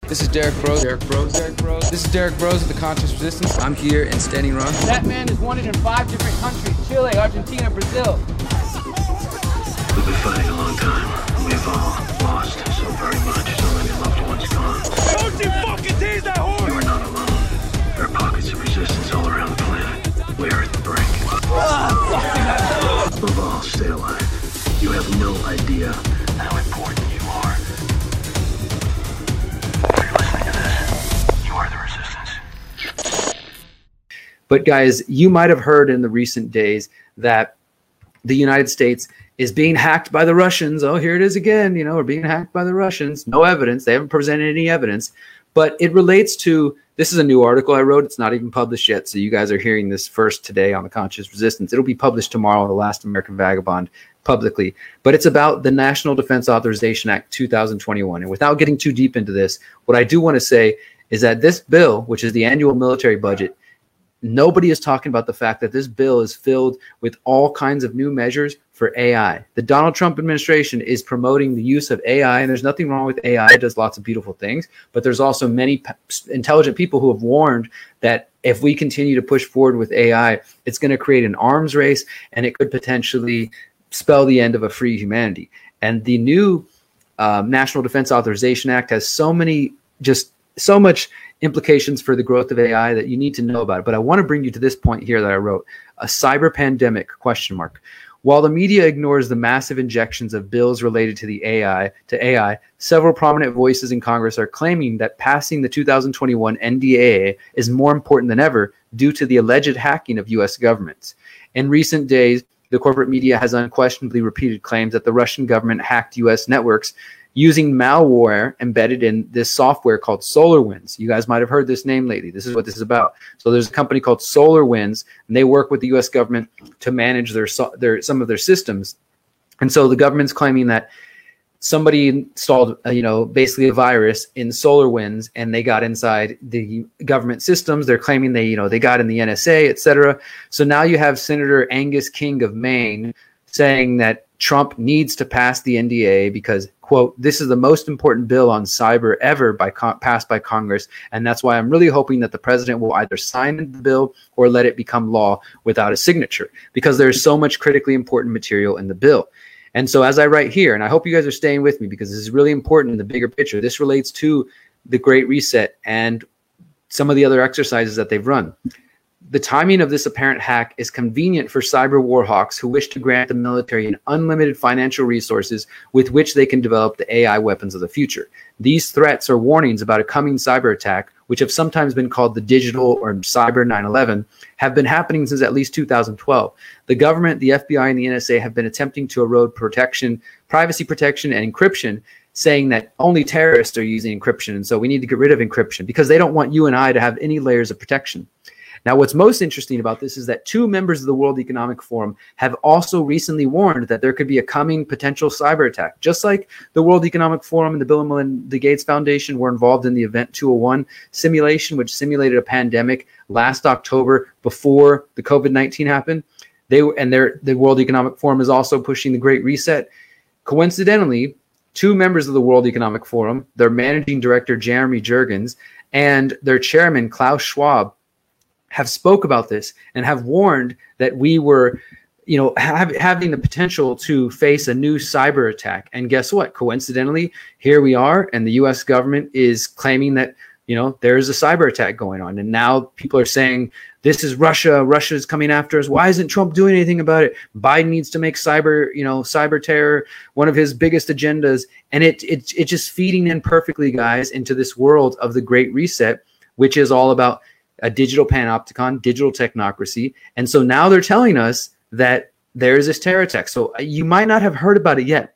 This is Derek Bros. This is Derek Bros of the Conscious Resistance. I'm here in Standing Rock. That man is wanted in 5 different countries: Chile, Argentina, Brazil. We've been fighting a long time. We've all lost so very much. So many loved ones gone. Don't you fucking tease that horse! You are not alone. There are pockets of resistance all around the planet. We are at the brink. Above all, stay alive. You have no idea how important you are. If you're listening to this, you are the resistance. But guys, you might have heard in the recent days that the United States is being hacked by the Russians. Oh, here it is again. You know, we're being hacked by the Russians. No evidence. They haven't presented any evidence. But it relates to, this is a new article I wrote. It's not even published yet. So you guys are hearing this first today on the Conscious Resistance. It'll be published tomorrow, The Last American Vagabond, publicly. But it's about the National Defense Authorization Act 2021. And without getting too deep into this, what I do want to say is that this bill, which is the annual military budget, nobody is talking about the fact that this bill is filled with all kinds of new measures for AI. The Donald Trump administration is promoting the use of AI, and there's nothing wrong with AI. It does lots of beautiful things, but there's also many intelligent people who have warned that if we continue to push forward with AI, it's going to create an arms race, and it could potentially spell the end of a free humanity. And the new National Defense Authorization Act has so much implications for the growth of AI that you need to know about it. But I want to bring you to this point here that I wrote: a cyber pandemic, question mark. While the media ignores the massive injections of bills related to the AI, several prominent voices in Congress are claiming that passing the 2021 NDAA is more important than ever due to the alleged hacking of U.S. governments. In recent days, the corporate media has unquestionably repeated claims that the Russian government hacked U.S. networks using malware embedded in this software called SolarWinds. You guys might have heard this name lately. This is what this is about. So there's a company called SolarWinds, and they work with the U.S. government to manage some of their systems. And so the government's claiming that somebody installed, basically a virus in SolarWinds, and they got inside the government systems. They're claiming they got in the NSA, etc. So now you have Senator Angus King of Maine saying that Trump needs to pass the NDA because, quote, this is the most important bill on cyber ever passed by Congress. And that's why I'm really hoping that the president will either sign the bill or let it become law without a signature, because there's so much critically important material in the bill. And so as I write here, and I hope you guys are staying with me because this is really important in the bigger picture, this relates to the Great Reset and some of the other exercises that they've run. The timing of this apparent hack is convenient for cyber war hawks who wish to grant the military an unlimited financial resources with which they can develop the AI weapons of the future. These threats or warnings about a coming cyber attack, which have sometimes been called the digital or cyber 9/11, have been happening since at least 2012. The government, the FBI, and the NSA have been attempting to erode protection, privacy protection, and encryption, saying that only terrorists are using encryption, and so we need to get rid of encryption because they don't want you and I to have any layers of protection. Now, what's most interesting about this is that 2 members of the World Economic Forum have also recently warned that there could be a coming potential cyber attack. Just like the World Economic Forum and the Bill and Melinda Gates Foundation were involved in the Event 201 simulation, which simulated a pandemic last October before the COVID-19 happened. The World Economic Forum is also pushing the Great Reset. Coincidentally, 2 members of the World Economic Forum, their managing director, Jeremy Jurgens, and their chairman, Klaus Schwab, have spoke about this and have warned that we were, having the potential to face a new cyber attack. And guess what? Coincidentally, here we are, and the U.S. government is claiming that, there's a cyber attack going on. And now people are saying, this is Russia. Russia is coming after us. Why isn't Trump doing anything about it? Biden needs to make cyber terror one of his biggest agendas. And it's just feeding in perfectly, guys, into this world of the Great Reset, which is all about a digital panopticon, digital technocracy. And so now they're telling us that there is this terror attack. So you might not have heard about it yet,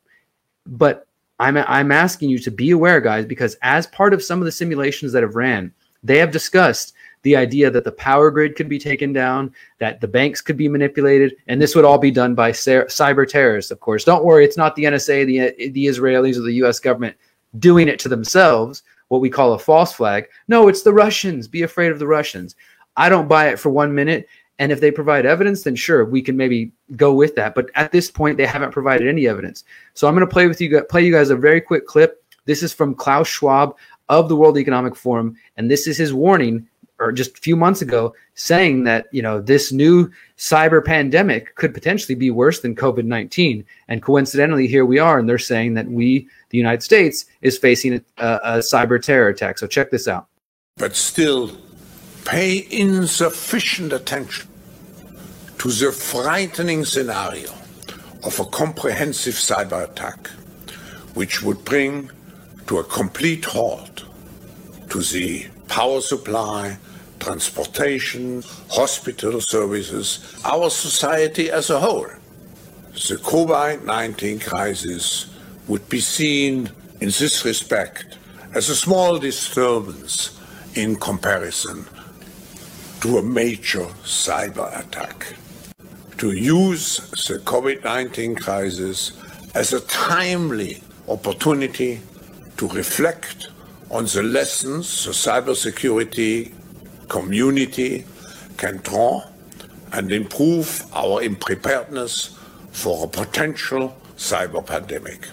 but I'm asking you to be aware, guys, because as part of some of the simulations that have ran, they have discussed the idea that the power grid could be taken down, that the banks could be manipulated, and this would all be done by cyber terrorists, of course. Don't worry, it's not the NSA, the Israelis, or the U.S. government doing it to themselves, what we call a false flag. No, it's the Russians. Be afraid of the Russians. I don't buy it for 1 minute. And if they provide evidence, then sure, we can maybe go with that. But at this point, they haven't provided any evidence. So I'm going to play you guys a very quick clip. This is from Klaus Schwab of the World Economic Forum. And this is his warning, or just a few months ago, saying that, this new cyber pandemic could potentially be worse than COVID-19. And coincidentally, here we are, and they're saying that the United States, is facing a cyber terror attack. So check this out. But still pay insufficient attention to the frightening scenario of a comprehensive cyber attack, which would bring to a complete halt to the power supply, transportation, hospital services, our society as a whole. The COVID-19 crisis would be seen in this respect as a small disturbance in comparison to a major cyber attack. To use the COVID-19 crisis as a timely opportunity to reflect on the lessons the cybersecurity community can draw and improve our preparedness for a potential cyber pandemic.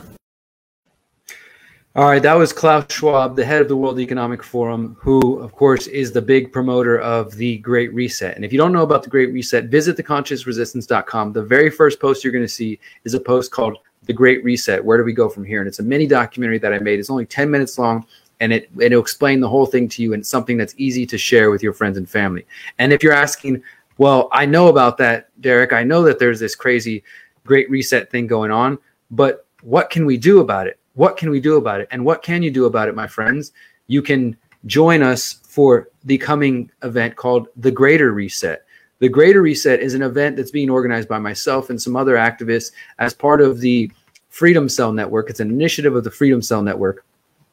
All right, that was Klaus Schwab, the head of the World Economic Forum, who, of course, is the big promoter of the Great Reset. And if you don't know about the Great Reset, visit theconsciousresistance.com. The very first post you're going to see is a post called The Great Reset, Where Do We Go From Here? And it's a mini documentary that I made. It's only 10 minutes long, and it'll explain the whole thing to you, and it's something that's easy to share with your friends and family. And if you're asking, well, I know about that, Derek. I know that there's this crazy Great Reset thing going on, but what can we do about it? What can we do about it? And what can you do about it, my friends? You can join us for the coming event called The Greater Reset. The Greater Reset is an event that's being organized by myself and some other activists as part of the Freedom Cell Network. It's an initiative of the Freedom Cell Network.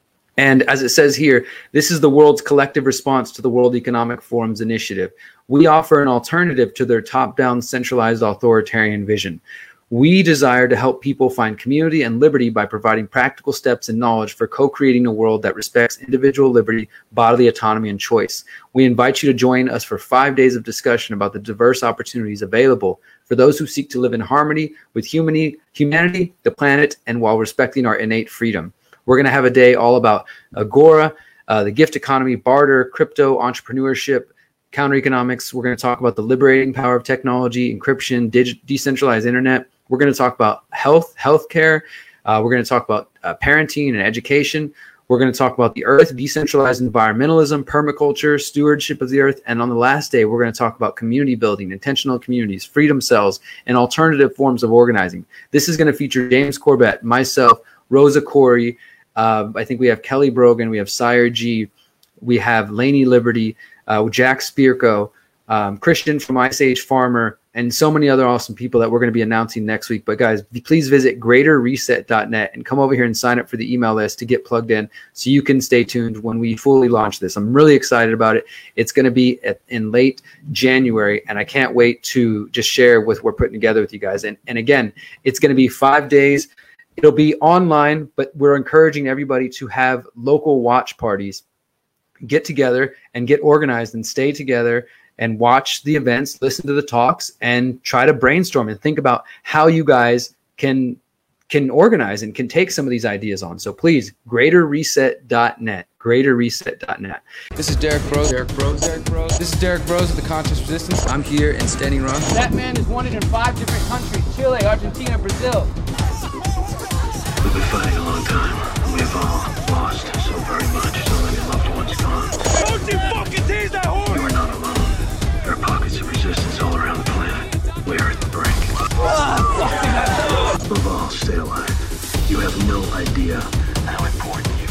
And as it says here, this is the world's collective response to the World Economic Forum's initiative. We offer an alternative to their top-down centralized authoritarian vision. We desire to help people find community and liberty by providing practical steps and knowledge for co-creating a world that respects individual liberty, bodily autonomy, and choice. We invite you to join us for 5 days of discussion about the diverse opportunities available for those who seek to live in harmony with humanity, the planet, and while respecting our innate freedom. We're going to have a day all about Agora, the gift economy, barter, crypto, entrepreneurship, counter-economics. We're going to talk about the liberating power of technology, encryption, decentralized internet. We're going to talk about healthcare. We're going to talk about parenting and education. We're going to talk about the earth, decentralized environmentalism, permaculture, stewardship of the earth. And on the last day, we're going to talk about community building, intentional communities, freedom cells, and alternative forms of organizing. This is going to feature James Corbett, myself, Rosa Corey. I think we have Kelly Brogan. We have Sire G. We have Lainey Liberty, Jack Spirko, Christian from Ice Age Farmer, and so many other awesome people that we're going to be announcing next week. But guys, please visit greaterreset.net and come over here and sign up for the email list to get plugged in so you can stay tuned when we fully launch this. I'm really excited about it. It's going to be in late January, and I can't wait to just share what we're putting together with you guys. And again, it's going to be 5 days. It'll be online, but we're encouraging everybody to have local watch parties, get together and get organized and stay together and watch the events, listen to the talks, and try to brainstorm and think about how you guys can organize and can take some of these ideas on. So please, greaterreset.net, greaterreset.net. This is Derek Broze. This is Derek Broze of the Conscious Resistance. I'm here in Standing Rock. That man is wanted in 5 different countries: Chile, Argentina, Brazil. We've been fighting a long time. We've all lost so very much. So many loved ones gone. Don't you fucking tease that horse! You are not alone. There are pockets of resistance all around the planet. We are at the brink. Above all, stay alive. You have no idea how important you